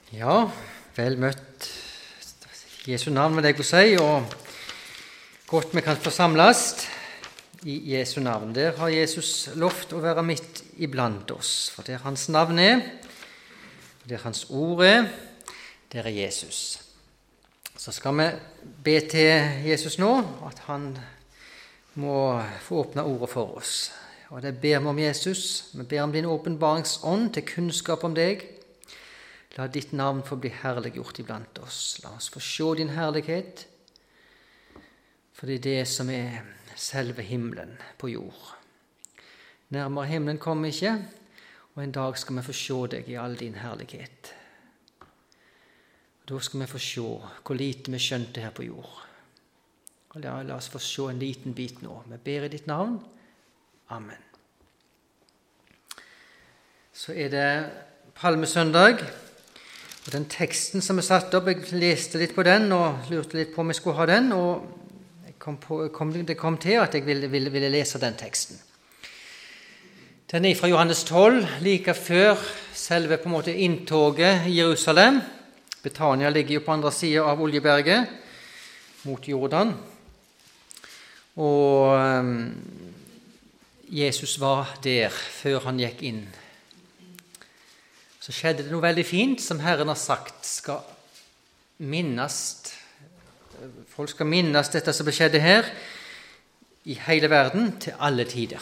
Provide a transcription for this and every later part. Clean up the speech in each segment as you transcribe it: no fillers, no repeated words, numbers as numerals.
Ja, vel møtt Jesu navn vil jeg si, og godt vi kan få samles i Jesu navn. Der har Jesus lovt å være midt iblant oss, for der hans navn der hans ord der Jesus. Så skal vi be til Jesus nå, at han må få åpne ordet for oss. Og det ber vi om Jesus, vi ber om din åpenbaringsånd til kunnskap om deg. La ditt navn få bli herliggjort iblant oss. La oss få se din herlighet, for det er det som er selve himmelen på jord. Nærmere himmelen kommer ikke, og en dag skal vi få se deg i all din herlighet. Og da skal vi få se hvor lite vi skjønte her på jord. Og la oss få se en liten bit nå. Vi ber i ditt navn. Amen. Så er det palmesøndag. Og den teksten som er satt opp, jeg leste litt på den og lurte litt på om jeg skulle ha den, og det kom til at jeg ville lese den teksten. Den er fra Johannes 12, like før selve på en måte inntoget i Jerusalem. Betania ligger jo på andre siden av Oljeberget, mot Jordan. Og Jesus var der før han gikk inn. Så skjedde det noe veldig fint, som Herren har sagt skal minnes. Folk skal minnes dette som skjedde her, i hele verden, til alle tider.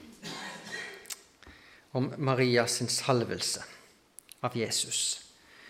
Om Marias salvelse av Jesus.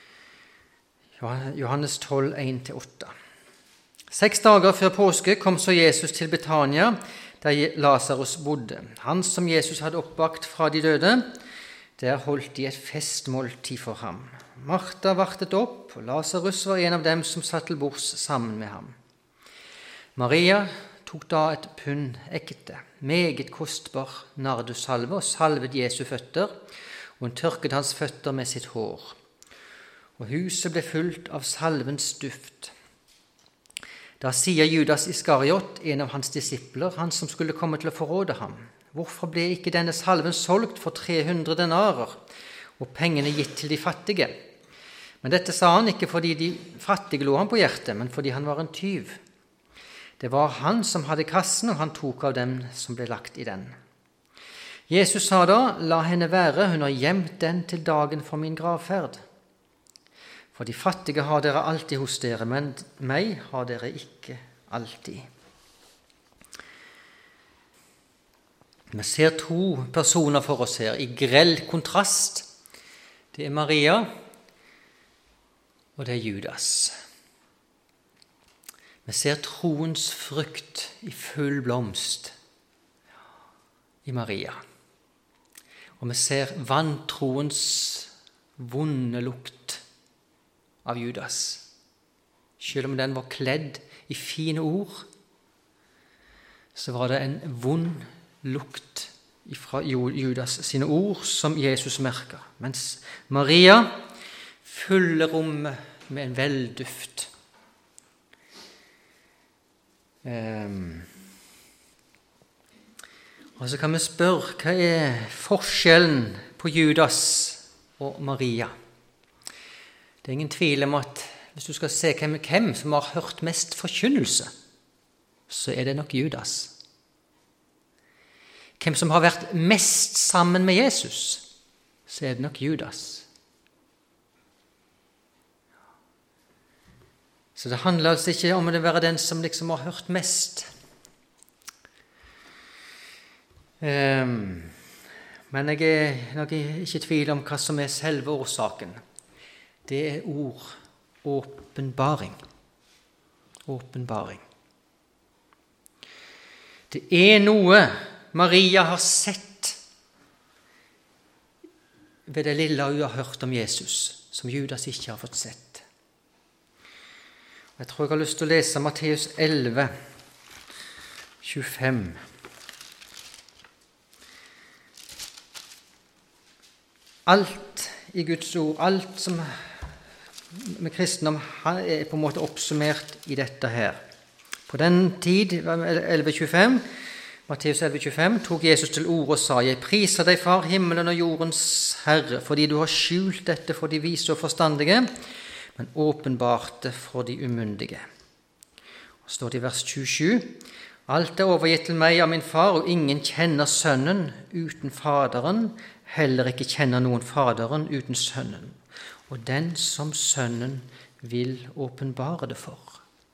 Johannes 12, 1-8. 6 dager før påske kom så Jesus til Betania, der Lazarus bodde. Han som Jesus hadde oppvakt fra de døde. Der holdt de et festmåltid for ham. Martha vartet opp, og Lazarus var en av dem som satt til bords sammen med ham. Maria tok da et pund ekte, meget kostbar nardussalve, og salvet Jesu føtter, og hun tørket hans føtter med sitt hår. Og huset ble fullt av salvens duft. Da sier Judas Iskariot, en av hans disipler, han som skulle komme til å forråde ham: Hvorfor ble ikke denne salven solgt for 300 denarer, og pengene gitt til de fattige? Men dette sa han ikke fordi de fattige lå ham på hjertet, men fordi han var en tyv. Det var han som hadde kassen, og han tok av dem som ble lagt i den. Jesus sa da: La henne være, hun har gjemt den til dagen for min gravferd. For de fattige har dere alltid hos dere, men meg har dere ikke alltid. Vi ser 2 personer for oss her, i grell kontrast. Det er Maria, og det er Judas. Vi ser troens frukt i full blomst i Maria. Og vi ser vantroens vonde lukt av Judas. Selv om den var kledd i fine ord, så var det en vond lukt fra Judas sine ord som Jesus merker, mens Maria fyller rommet med en velduft. Og så kan vi spørre, hva er forskjellen på Judas og Maria? Det er ingen tvil om at hvis du skal se hvem som har hørt mest forkynnelse, så er det nok Judas. Hvem som har vært mest sammen med Jesus, så er det nok Judas. Så det handler altså ikke om å være den som liksom har hørt mest. Men jeg er nok ikke i tvil om hva som er selve årsaken. Det er ord, åpenbaring. Åpenbaring. Det er noe Maria har sett ved det lille hun har hørt om Jesus, som Judas ikke har fått sett. Jeg tror jeg har lyst til å lese Matteus 11, 25. Alt i Guds ord, alt som med kristendom er på en måte oppsummert i dette her. På den tid, 11.25, Matteus 11,25 tok Jesus til orde og sa: Jeg priser deg, Far, himmelen og jordens Herre, fordi du har skjult dette for de vise og forstandige, men åpenbart det for de umyndige. Og står det i vers 27: Alt er overgitt til meg av min far, og ingen kjenner sønnen uten faderen, heller ikke kjenner noen faderen uten sønnen, og den som sønnen vil åpenbare det for.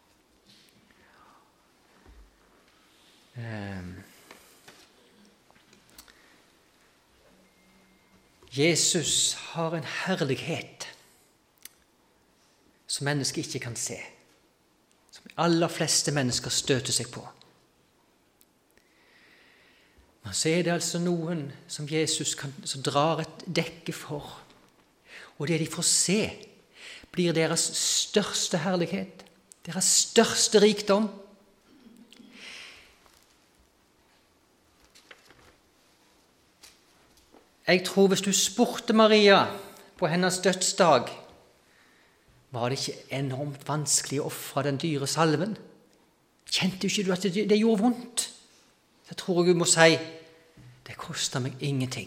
Jesus har en herlighet som mennesker ikke kan se, som de aller fleste mennesker støter seg på. Men så er det altså noen som Jesus som drar et dekke for, og det de får se, blir deres største herlighet, deres største rikdom. Jeg tror hvis du spurte Maria på hennes dødsdag, var det ikke enormt vanskelig å ofre den dyre salven? Kjente ikke du at det gjorde vondt? Så tror jeg du må si, det koster meg ingenting.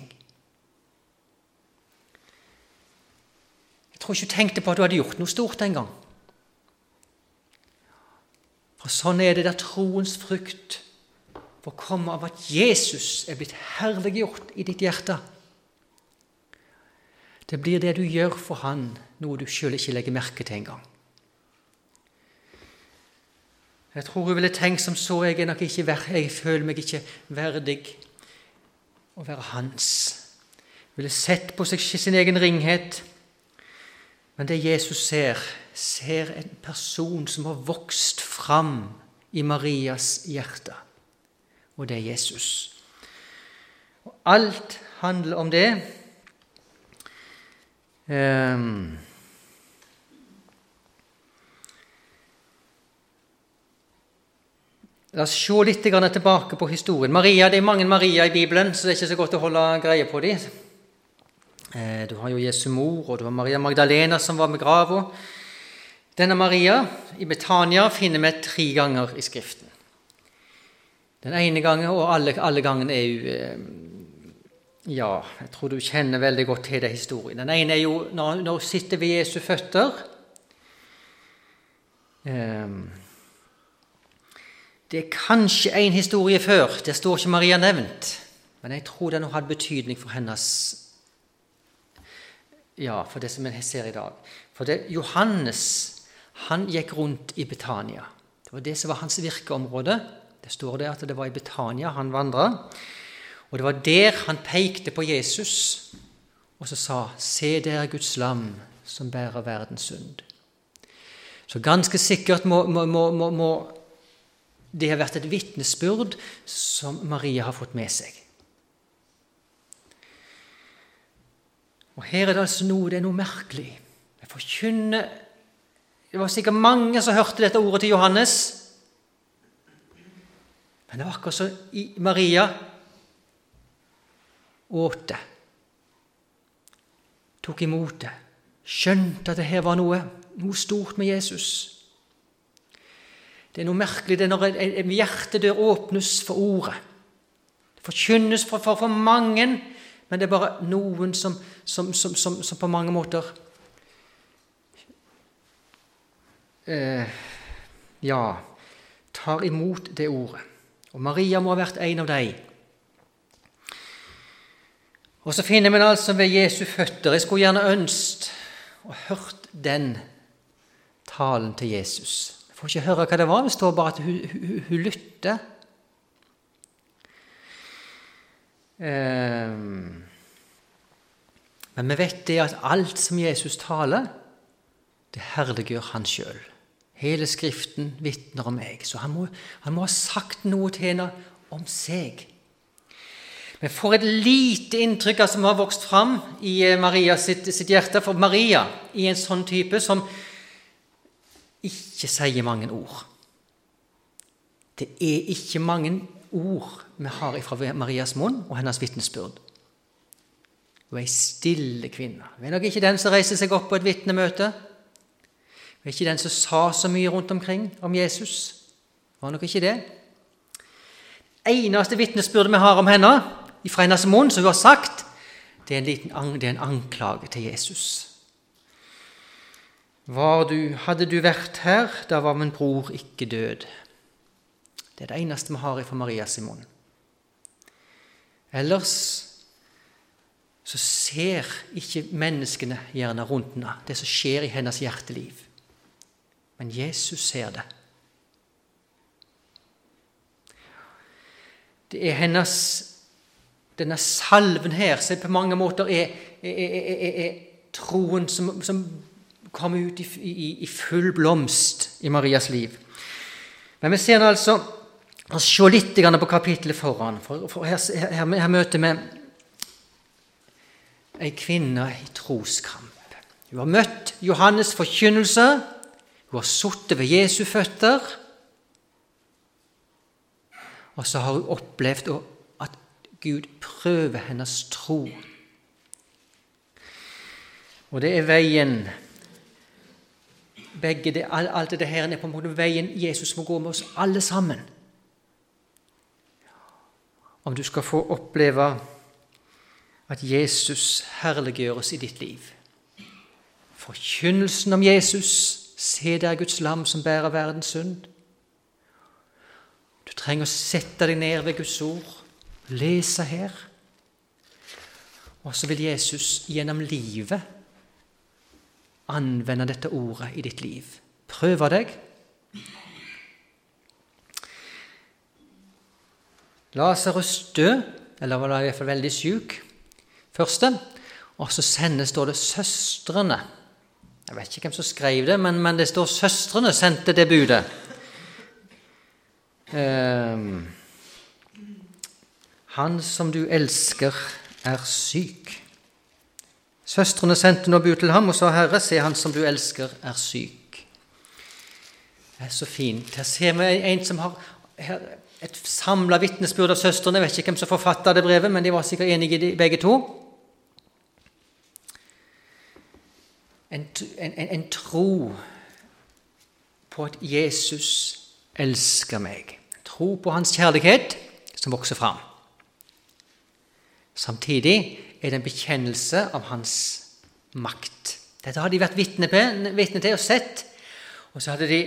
Jeg tror ikke du tenkte på at du hadde gjort noe stort en gang. For sånn er det der troens frukt får komme av at Jesus er blitt herliggjort i ditt hjerte. Det blir det du gjør for han, noe du selv ikke legger merke til en gang. Jeg tror hun ville tenkt som så, jeg føler meg ikke verdig å være hans. Hun ville sett på seg sin egen ringhet, men det Jesus ser en person som har vokst fram i Marias hjerte, og det er Jesus. Og alt handler om det. La oss se litt tilbake på historien. Maria, det er mange Maria i Bibelen, så det er ikke så godt å holde greie på dem. Du har jo Jesu mor, og du har Maria Magdalena som var med grava. Denne Maria i Betania finner vi 3 ganger i Skriften. Den ene gangen, og alle gangene er jo ja, jeg tror du kjenner veldig godt til det historien. Den ene er jo når hun sitter ved Jesu føtter. Det er kanskje en historie før, det står ikke Maria nevnt, men jeg tror den hadde betydning for hennes, ja, for det som jeg ser i dag. For det, Johannes, han gikk rundt i Betania. Det var det som var hans virkeområde. Det står det at det var i Betania han vandret. Og det var der han pekte på Jesus, og så sa, se der Guds lam som bærer verdens synd. Så ganske sikkert må det ha vært et vitnesbyrd som Maria har fått med seg. Og her er det altså det er noe merkelig. Jeg forkynner, det var sikkert mange som hørte dette ordet til Johannes, men det var akkurat så i Maria åt det, tok imot det, skjønte at det her var noe stort med Jesus. Det er noe merkelig, det er når en hjertedør åpnes for ordet. Det forkynnes for mange, men det er bare noen som på mange måter tar imot det ordet. Og Maria må ha vært en av dem. Og så finner vi altså ved Jesu føtter. Jeg skulle gjerne ønsket og hørt den talen til Jesus. Jeg får ikke høre hva det var, det står bare at hun lytter. Men vi vet det at alt som Jesus taler, det herliggjør han selv. Hele Skriften vitner om meg, så han må ha sagt noe til henne om seg. Vi får et lite inntrykk av som har vokst fram i Maria sitt hjerte, for Maria er en sånn type som ikke sier mange ord. Det er ikke mange ord vi har fra Marias munn og hennes vitnesbyrd. Hun er en stille kvinne. Hun er nok ikke den som reiser seg opp på et vitnemøte. Hun er ikke den som sa så mye rundt omkring om Jesus. Var nok ikke det. eneste vitnesbyrdet vi har om henne, fra hennes munn, som hun har sagt, det er en anklage til Jesus. Hadde du vært her, da var min bror ikke død. Det er det eneste vi har fra Marias munn. Ellers så ser ikke menneskene gjerne rundt henne, det som skjer i hennes hjerteliv. Men Jesus ser det. Det er denne salven her, som på mange måter er troen som kommer ut i full blomst i Marias liv. Men vi ser nå altså, se litt på kapittelet foran, for her møter vi en kvinne i troskamp. Hun har møtt Johannes forkynnelse, hun har sittet ved Jesu føtter, og så har hun opplevd at Gud prøver hennes tro. Og det er veien, alt det her er på en måte veien Jesus må gå med oss alle sammen. Om du skal få oppleve at Jesus herliggjøres i ditt liv. Forkynnelsen om Jesus, se der Guds lam som bærer verdens synd. Du trenger å sette deg ned ved Guds ord, lese her. Og så vil Jesus gjennom livet anvende dette ordet i ditt liv. Prøv deg. Lazarus død, eller var i hvert fall veldig syk, første, og så står det søstrene. Jeg vet ikke hvem som skrev det, men det står søstrene sendte det budet. Han som du elsker er syk. Søstrene sendte nå bud til ham og sa, Herre, se, han som du elsker er syk. Det er så fint. Her ser vi en som har et samlet vitnesbyrd av søstrene. Jeg vet ikke hvem som forfattet det brevet, men de var sikkert enige begge to. En tro på at Jesus elsker meg. En tro på hans kjærlighet som vokser fram. Samtidig er det en bekjennelse av hans makt. Dette har de vært vitne til og sett. Og så hadde de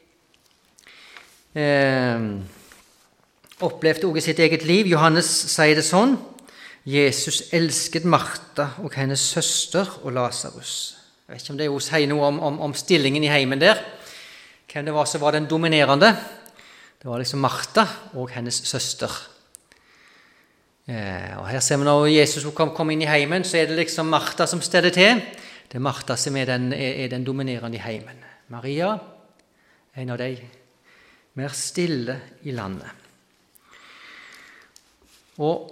opplevd også i sitt eget liv. Johannes sier det sånn: Jesus elsket Martha og hennes søster og Lazarus. Jeg vet ikke om det sier noe om stillingen i heimen der. Hvem det var som var den dominerende? Det var liksom Martha og hennes søster. Og her ser vi når Jesus kom inn i heimen, så er det liksom Martha som steller til. Det er Martha som er den dominerende i heimen. Maria, en av de mer stille i landet. Og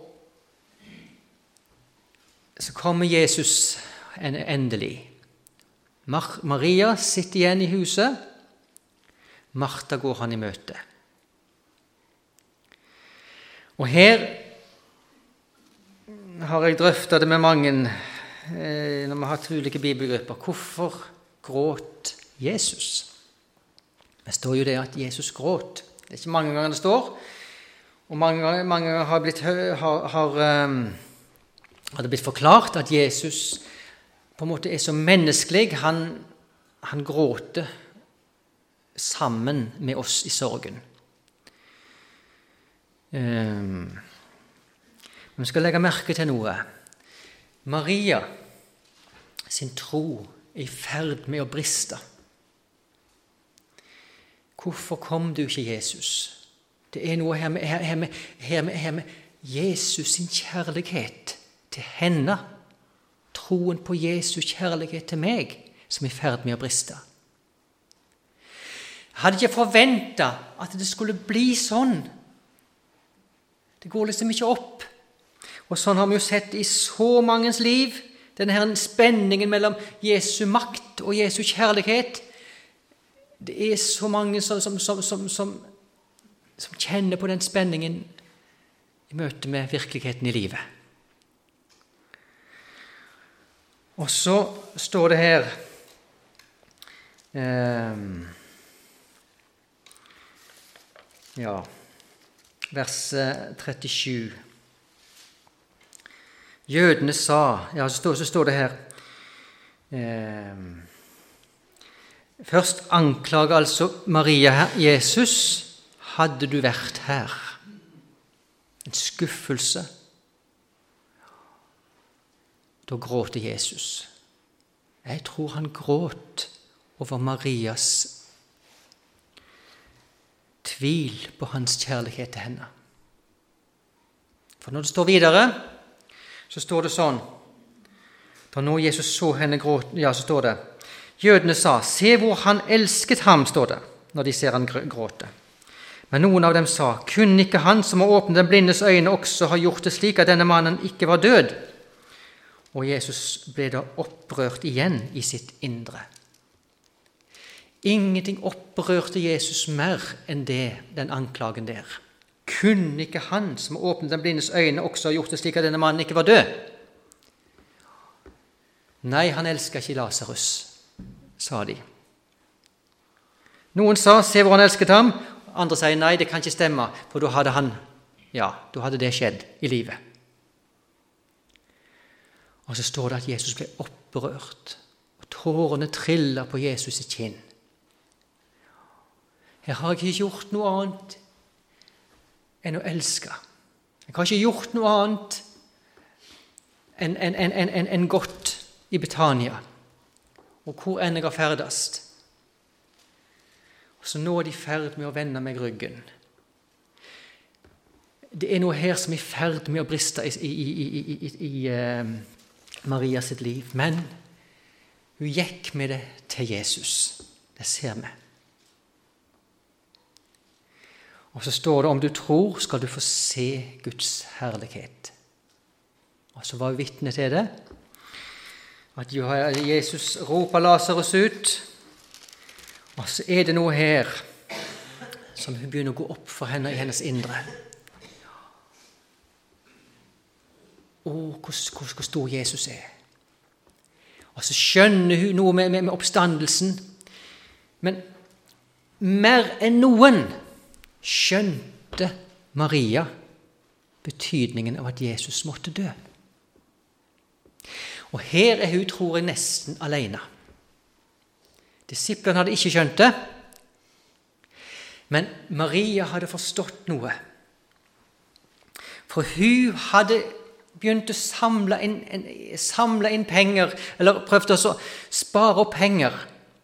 så kommer Jesus endelig. Maria sitter igjen i huset. Martha går han i møte. Og her har jeg drøftet det med mange når vi har hatt ulike bibelgrupper. Hvorfor gråt Jesus? Det står jo det at Jesus gråt. Det er ikke mange ganger det står. Og mange ganger har det blitt forklart at Jesus på en måte er så menneskelig. Han gråter sammen med oss i sorgen. Vi skal legge merke til noe. Maria sin tro er i ferd med å briste. Hvorfor kom du ikke, Jesus? Det er noe her med Jesus sin kjærlighet til henne, troen på Jesus kjærlighet til meg, som er i ferd med å briste. Jeg hadde ikke forventet at det skulle bli sånn. Det går liksom ikke opp. Og sånn har vi jo sett i så mangens liv, denne her spenningen mellom Jesu makt og Jesu kjærlighet. Det er så mange som kjenner på den spenningen i møte med virkeligheten i livet. Og så står det her vers 37. Jødene sa, ja, så står det her, først anklager altså Maria her, Jesus, hadde du vært her? En skuffelse. Da gråter Jesus. Jeg tror han gråt over Marias tvil på hans kjærlighet til henne. For når det står videre, så står det sånn, da nå Jesus så henne gråte, ja, så står det, jødene sa, se hvor han elsket ham, står det, når de ser han gråte. Men noen av dem sa, kunne ikke han som har åpnet den blindes øyne også ha gjort det slik at denne mannen ikke var død? Og Jesus ble da opprørt igjen i sitt indre. Ingenting opprørte Jesus mer enn det, den anklagen der. Kunne ikke han som åpnet den blindes øyne også ha gjort det slik at denne mannen ikke var død? Nei, han elsket ikke Lazarus, sa de. Noen sa, se hvor han elsket ham. Andre sier, nei, det kan ikke stemme, for da hadde det skjedd i livet. Og så står det at Jesus ble opprørt, og tårene triller på Jesus' kinn. Jeg har ikke gjort noe annet enn å elske. Jeg har ikke gjort noe annet enn godt i Betania, og hvor enn jeg har ferdest. Og så nå er de i ferd med å vende meg ryggen. Det er noe her som er i ferd med å briste i Maria sitt liv, men hun gikk med det til Jesus. Det ser vi. Og så står det, om du tror, skal du få se Guds herlighet. Og så var hun vitne til det, at Jesus roper Lazarus ut, og så er det noe her som hun begynner å gå opp for henne i hennes indre. Hvor stor Jesus er. Og så skjønner hun noe med oppstandelsen, men mer enn noen skjønte Maria betydningen av at Jesus måtte dø. Og her er hun, tror jeg, nesten alene. Disiplene hadde ikke skjønt det, men Maria hadde forstått noe. For hun hadde begynt å samle inn penger, eller prøvde å spare opp penger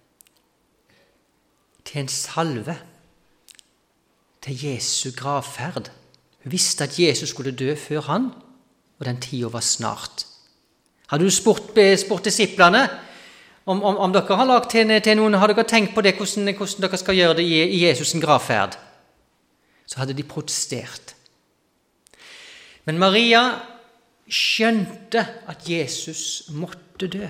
til en salve, til Jesu gravferd. Hun visste at Jesus skulle dø før han, og den tiden var snart. Hadde du spurt disiplene, om dere har lagt til noen, har dere tenkt på det, hvordan dere skal gjøre det i Jesus' gravferd? Så hadde de protestert. Men Maria skjønte at Jesus måtte dø.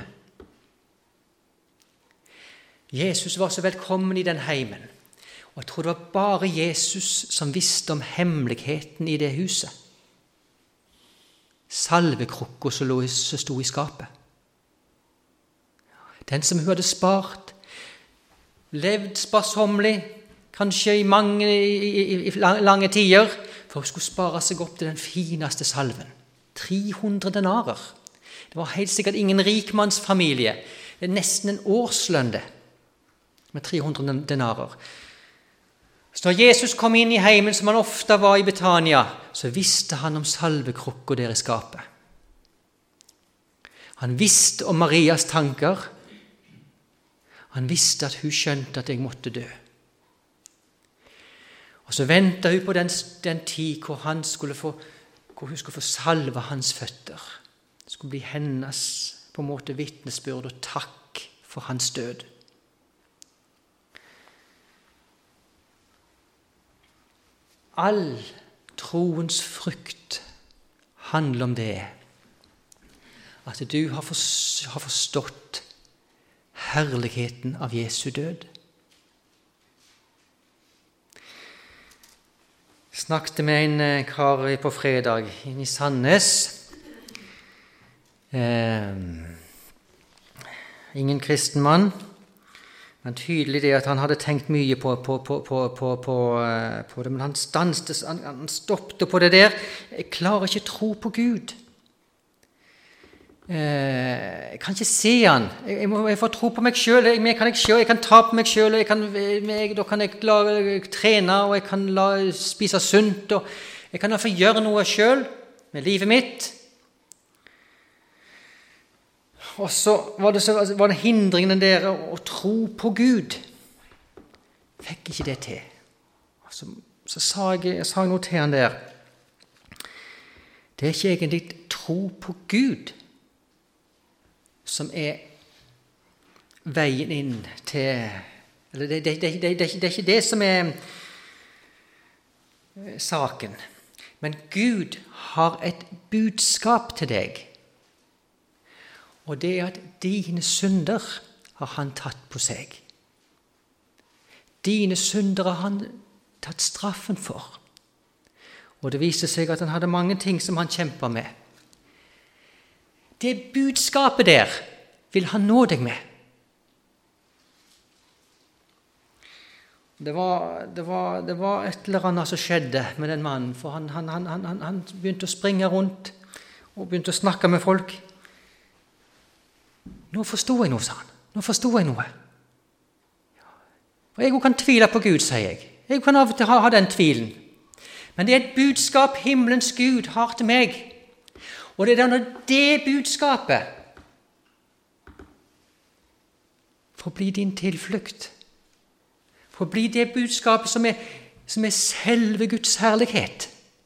Jesus var så velkommen i den heimen, og jeg tror det var bare Jesus som visste om hemmeligheten i det huset. Salvekrukka som sto i skapet. Den som hun hadde spart, levd sparsommelig, kanskje i lange tider, for hun skulle spare seg opp til den fineste salven. 300 denarer. Det var helt sikkert ingen rikmannsfamilie. Det er nesten en årslønn det, med 300 denarer. Så når Jesus kom inn i heimen, som han ofte var i Betania, så visste han om salvekrukka der i skapet. Han visste om Marias tanker. Han visste at hun skjønte at jeg måtte dø. Og så ventet hun på den tid hvor hun skulle få salve hans føtter. Det skulle bli hennes på en måte vitnesbyrd og takk for hans død. All troens frukt handler om det, at du har forstått herligheten av Jesu død. Jeg snakket med en kar på fredag inne i Sandnes. Ingen kristen mann, Men tydelig det at han hadde tenkt mye på det, men han stoppet på det der. Jeg klarer ikke tro på Gud. Jeg kan ikke se han. Jeg får tro på meg selv. Jeg kan ta på meg selv. Da kan jeg trene, og jeg kan spise sunt, og jeg kan få gjøre noe selv med livet mitt. Og så var det hindringen der å tro på Gud. Fikk ikke det til. Så sa jeg noe til han der. Det er ikke egentlig tro på Gud som er veien inn til, eller det er ikke det som er saken. Men Gud har et budskap til deg, og det er at dine synder har han tatt på seg. Dine synder har han tatt straffen for. Og det viste seg at han hadde mange ting som han kjempet med. Det budskapet der vil han nå deg med. Det var et eller annet som skjedde med den mannen, for han begynte å springe rundt og begynte å snakke med folk. Nå forstod jeg noe, sa han. Nå forstod jeg noe. Og jeg kan tvile på Gud, sier jeg. Jeg kan av og til ha den tvilen. Men det er et budskap himmelens Gud har til meg. Og det er det budskapet får bli din tilflukt. Får bli det budskapet som er selve Guds herlighet.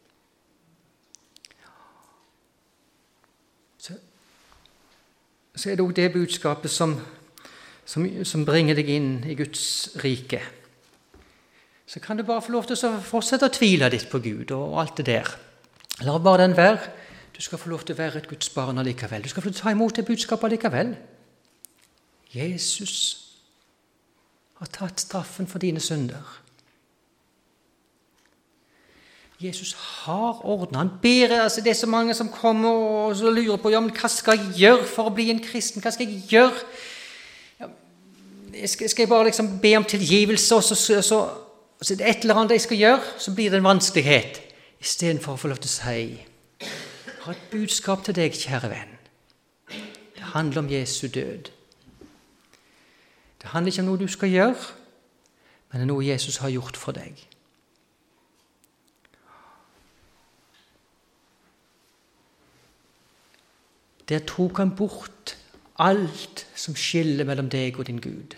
Så er det også det budskapet som bringer deg inn i Guds rike. Så kan du bare få lov til å fortsette å tvile litt på Gud og alt det der. La bare den være. Du skal få lov til å være et Guds barn allikevel. Du skal få lov til å ta imot det budskapet allikevel. Jesus har tatt straffen for dine synder. Jesus har ordnet. Han ber, det er så mange som kommer og så lurer på, ja, men hva skal jeg gjøre for å bli en kristen? Hva skal jeg gjøre? Ja, skal jeg bare liksom be om tilgivelse, og så er det et eller annet jeg skal gjøre, så blir det en vanskelighet. I stedet for å få lov til å si, jeg har et budskap til deg, kjære venn. Det handler om Jesu død. Det handler ikke om noe du skal gjøre, men det er noe Jesus har gjort for deg. Der tok han bort alt som skiller mellom deg og din Gud.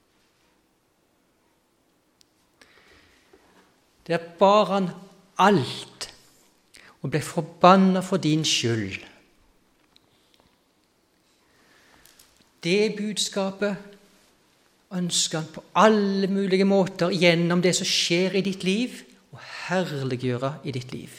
Der bar han alt og ble forbannet for din skyld. Det budskapet ønsker han på alle mulige måter gjennom det som skjer i ditt liv, og herliggjøre i ditt liv.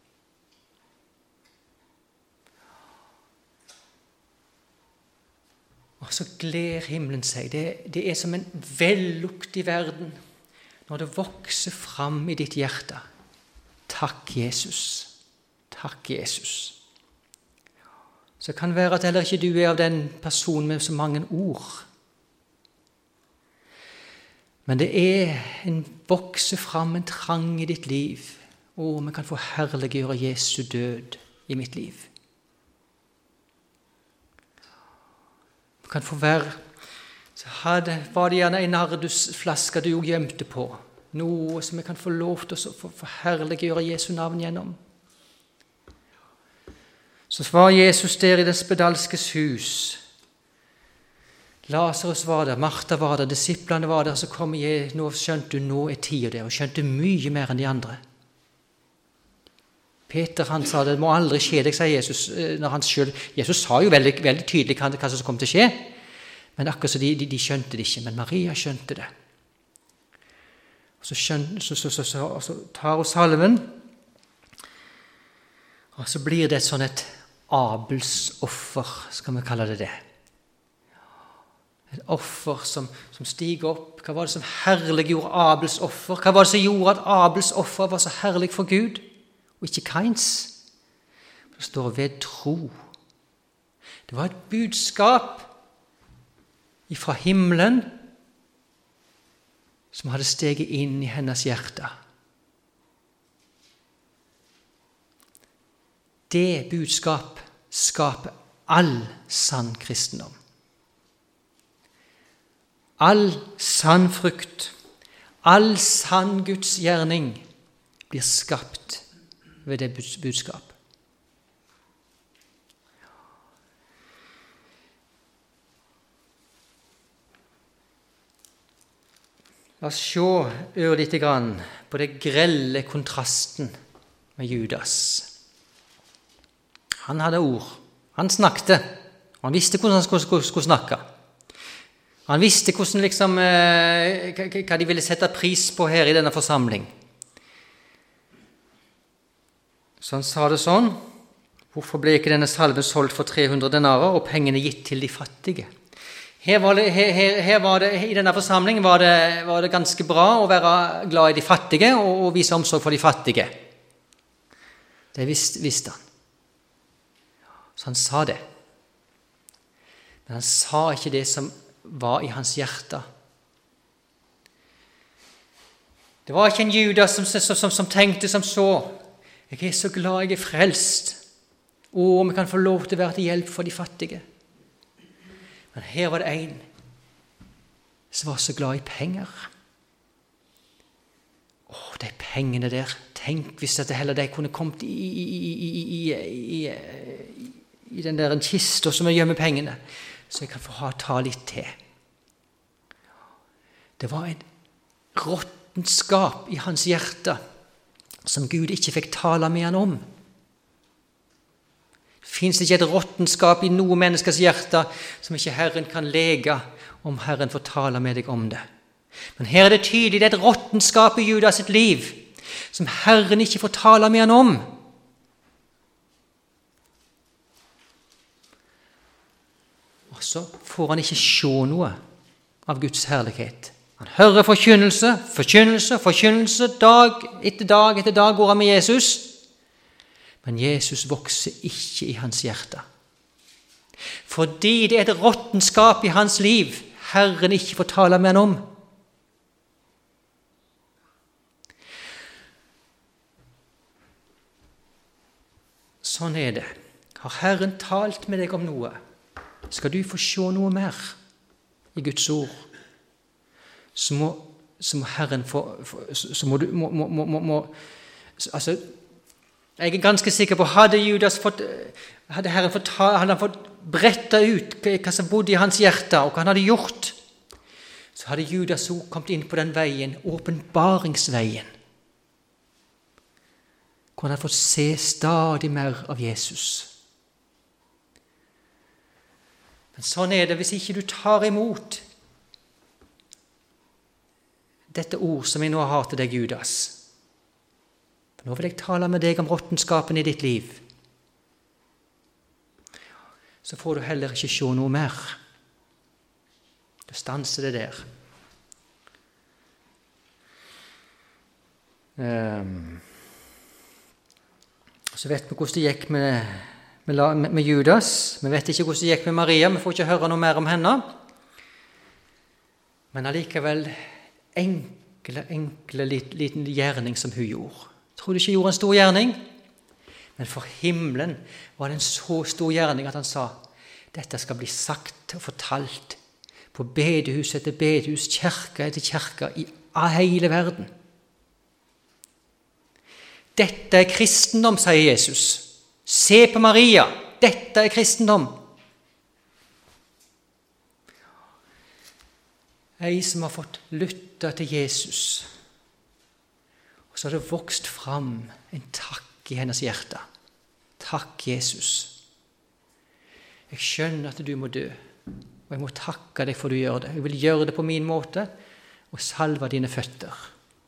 Og så gleder himmelen seg. Det er som en vellukt i verden når det vokser fram i ditt hjerte. Takk, Jesus. Takk, Jesus. Så kan det være at heller ikke du er av den personen med så mange ord. Men det er vokser fram en trang i ditt liv. Vi kan få herliggjøre Jesu død i mitt liv. Vi kan få være, så var det gjerne en nardusflaske du gjemte på. Noe som vi kan få lov til å få herliggjøre Jesu navn gjennom. Så var Jesus der i den spedalskes hus. Lazarus var der, Martha var der, disiplene var der, så kom jeg, nå skjønte du, nå er tida der, og skjønte mye mer enn de andre. Peter, han sa, det må aldri skje deg, sa Jesus, når han selv, Jesus sa jo veldig, veldig tydelig hva som kom til å skje, men akkurat så de skjønte det ikke, men Maria skjønte det. Og så tar hun salven, og så blir det et Abels offer, skal vi kalle det det. Et offer som stiger opp. Hva var det som herliggjorde Abels offer? Hva var det som gjorde at Abels offer var så herlig for Gud, og ikke Kains? Det står ved tro. Det var et budskap fra himmelen som hadde steget inn i hennes hjerte. Det budskap skaper all sann kristendom. All sann frukt, all sann Guds gjerning blir skapt ved det budskap. La oss se ørlite grann på det grelle kontrasten med Judas. Han hadde ord, han snakket, han visste hvordan han skulle snakke. Han visste hvordan hva de ville sette pris på her i denne forsamling. Så han sa det sånn: hvorfor ble ikke denne salven solgt for 300 denarer og pengene gitt til de fattige? Her var det, i denne forsamlingen var det ganske bra å være glad i de fattige og vise omsorg for de fattige. Det visste han. Så han sa det. Men han sa ikke det som var i hans hjerte. Det var ikke en Judas som tenkte som så: jeg er så glad jeg er frelst, og om jeg kan få lov til å være til hjelp for de fattige. Men her var det en som var så glad i penger. De pengene der, tenk hvis at heller de kunne kommet i den der kista som jeg gjemmer pengene, så jeg kan få ta litt til. Det var en råttenskap i hans hjerte som Gud ikke fikk tale med han om. Finnes det ikke et råttenskap i noe menneskers hjerte som ikke Herren kan lege om Herren får tale med deg om det? Men her er det tydelig, det er et råttenskap i Judas sitt liv som Herren ikke får tale med han om. Og så får han ikke se noe av Guds herlighet. Han hører forkynnelse, dag etter dag går han med Jesus. Men Jesus vokser ikke i hans hjerte. Fordi det er et råttenskap i hans liv Herren ikke får tale med han om. Sånn er det. Har Herren talt med deg om noe, skal du få se noe mer i Guds ord, så må Herren jeg er ganske sikker på, hadde Herren fått bretta ut hva som bodde i hans hjerte, og hva han hadde gjort, så hadde Judas også kommet inn på den veien, åpenbaringsveien, hvor han hadde fått se stadig mer av Jesus. Men sånn er det hvis ikke du tar imot dette ord som jeg nå har til deg, Judas. Nå vil jeg tale med deg om råttenskapen i ditt liv. Så får du heller ikke se noe mer. Da stanser det der. Så vet vi hvordan det gikk med Judas. Vi vet ikke hvordan det gikk med Maria. Vi får ikke høre noe mer om henne. Men allikevel enkle liten gjerning som hun gjorde. Tror du ikke gjorde en stor gjerning? Men for himmelen var det en så stor gjerning at han sa: dette skal bli sagt og fortalt på bedehus etter bedehus, kirke etter kirke i hele verden. Dette er kristendom, sier Jesus. Se på Maria, dette er kristendom. Ei som har fått lytte til Jesus, og så har det vokst fram en takk i hennes hjerte. Takk, Jesus. Jeg skjønner at du må dø, og jeg må takke deg for du gjør det. Jeg vil gjøre det på min måte, og salve dine føtter.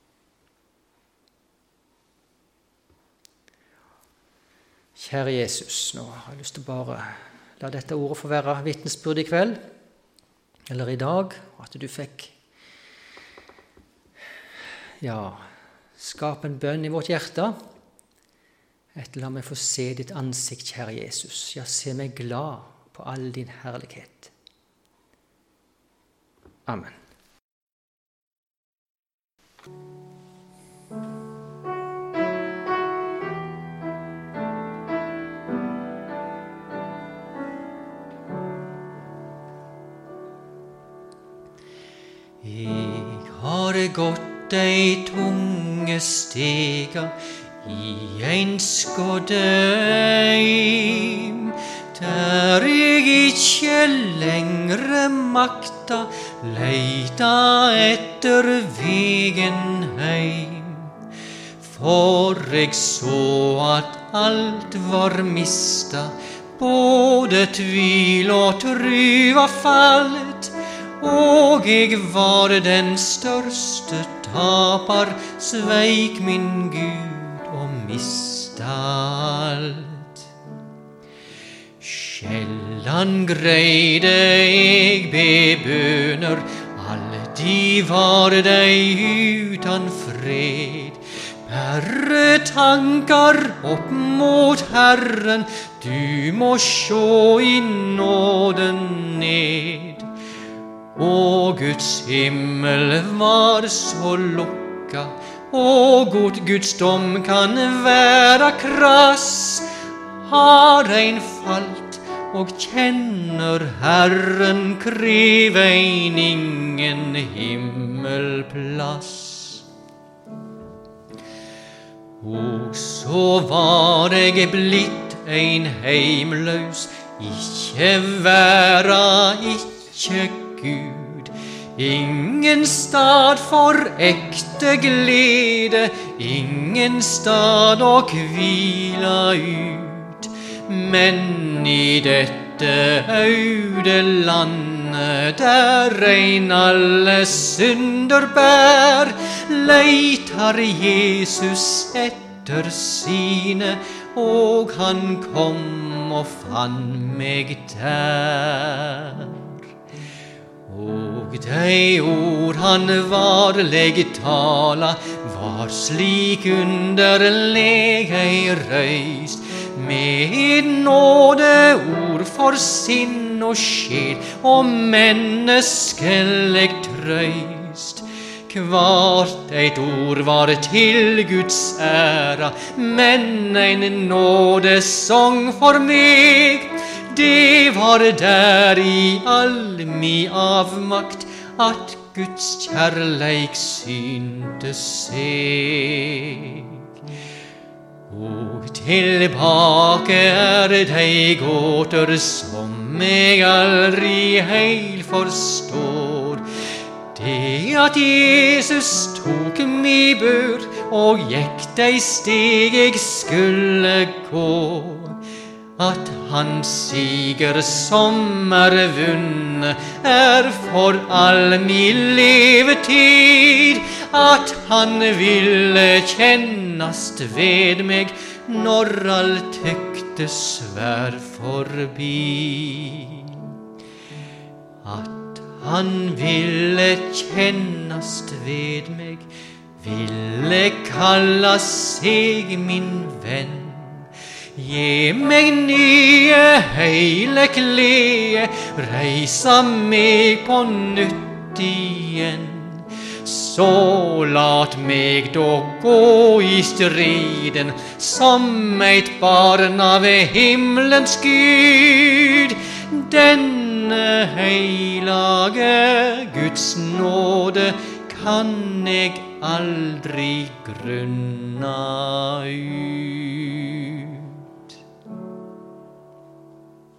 Kjære Jesus, nå har jeg lyst til å bare la dette ordet få være vitnesbyrd i kveld, eller i dag, at du fikk skap en bønn i vårt hjerte. La meg få se ditt ansikt, kjære Jesus. Ja, se meg glad på all din herlighet. Amen. Jeg har gått ei tunge stiga I ein skoddeim, der jeg ikke lengre makta leita etter vegen heim. For jeg så at alt var mista, både tvil og tru var falt, og jeg var den største tapar, sveik min Gud og mista alt. Sjeldan greide jeg be bøner, alle de var dei utan fred. Bare tankar opp mot Herren, du må sjå I nåden ned. Og Guds himmel var så lukka, og Guds dom kan være krass. Har ein falt og kjenner Herren, krev ein ingen himmelplass. Og så var jeg blitt ein heimløs, ikke væra, ikke Gud. Ingen stad for ekte glede, ingen stad å hvila ut. Men I dette aude landet, der ein alle synder bær, leitar Jesus etter sine, og han kom og fann meg der. Og de ord han varleg tala, var slik underleg ei røyst, med nådeord for sinn og sjel, og menneskelig trøyst. Kvart eit ord var til Guds æra, men ein nådesong for meg. Det var der I all mi avmakt, at Guds kjærleik synte seg. Og tilbake de gåter som jeg aldri heil forstår. Det at Jesus tok mi bør, og gikk de steg jeg skulle gå. At hans siger som vunnet, for all min levetid. At han ville kjennast ved meg, når alt tyktes vær forbi. At han ville kjennast ved meg, ville kalla seg min venn. Gi meg nye heile klede, reisa meg på nytt igjen. Så lat meg da gå I striden, som eit barn av himmelens Gud. Denne heilage Guds nåde kan jeg aldri grunna ut.